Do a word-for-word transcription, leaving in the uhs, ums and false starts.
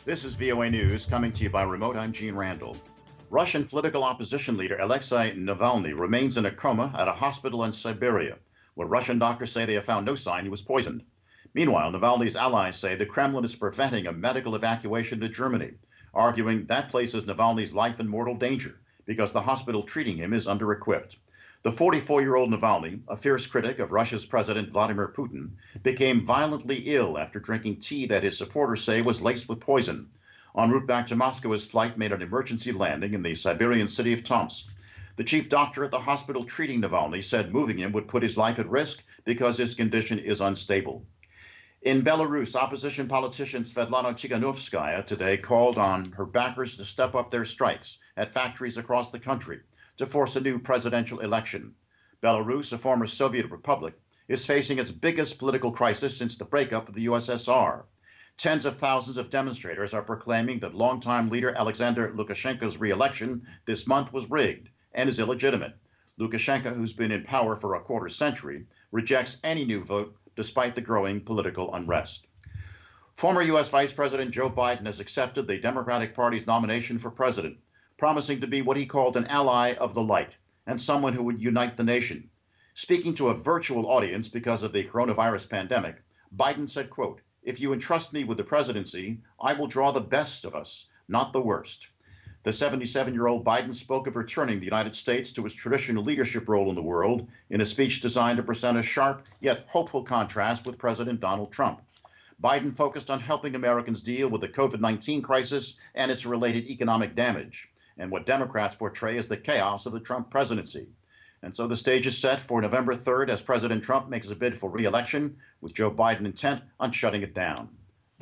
This is V O A News coming to you by remote. I'm Gene Randall. Russian political opposition leader Alexei Navalny remains in a coma at a hospital in Siberia, where Russian doctors say they have found no sign he was poisoned. Meanwhile, Navalny's allies say the Kremlin is preventing a medical evacuation to Germany, arguing that places Navalny's life in mortal danger because the hospital treating him is under-equipped. The forty-four-year-old Navalny, a fierce critic of Russia's President Vladimir Putin, became violently ill after drinking tea that his supporters say was laced with poison. En route back to Moscow, his flight made an emergency landing in the Siberian city of Tomsk. The chief doctor at the hospital treating Navalny said moving him would put his life at risk because his condition is unstable. In Belarus, opposition politician Svetlana Tikhanovskaya today called on her backers to step up their strikes at factories across the country to force a new presidential election. Belarus, a former Soviet republic, is facing its biggest political crisis since the breakup of the U S S R. Tens of thousands of demonstrators are proclaiming that longtime leader Alexander Lukashenko's re-election this month was rigged and is illegitimate. Lukashenko, who's been in power for a quarter century, rejects any new vote despite the growing political unrest. Former U S Vice President Joe Biden has accepted the Democratic Party's nomination for president, promising to be what he called an ally of the light and someone who would unite the nation. Speaking to a virtual audience because of the coronavirus pandemic, Biden said, quote, "If you entrust me with the presidency, I will draw the best of us, not the worst." The seventy-seven-year-old Biden spoke of returning the United States to its traditional leadership role in the world in a speech designed to present a sharp yet hopeful contrast with President Donald Trump. Biden focused on helping Americans deal with the COVID nineteen crisis and its related economic damage, and what Democrats portray as the chaos of the Trump presidency. And so the stage is set for November third as President Trump makes a bid for re-election, with Joe Biden intent on shutting it down.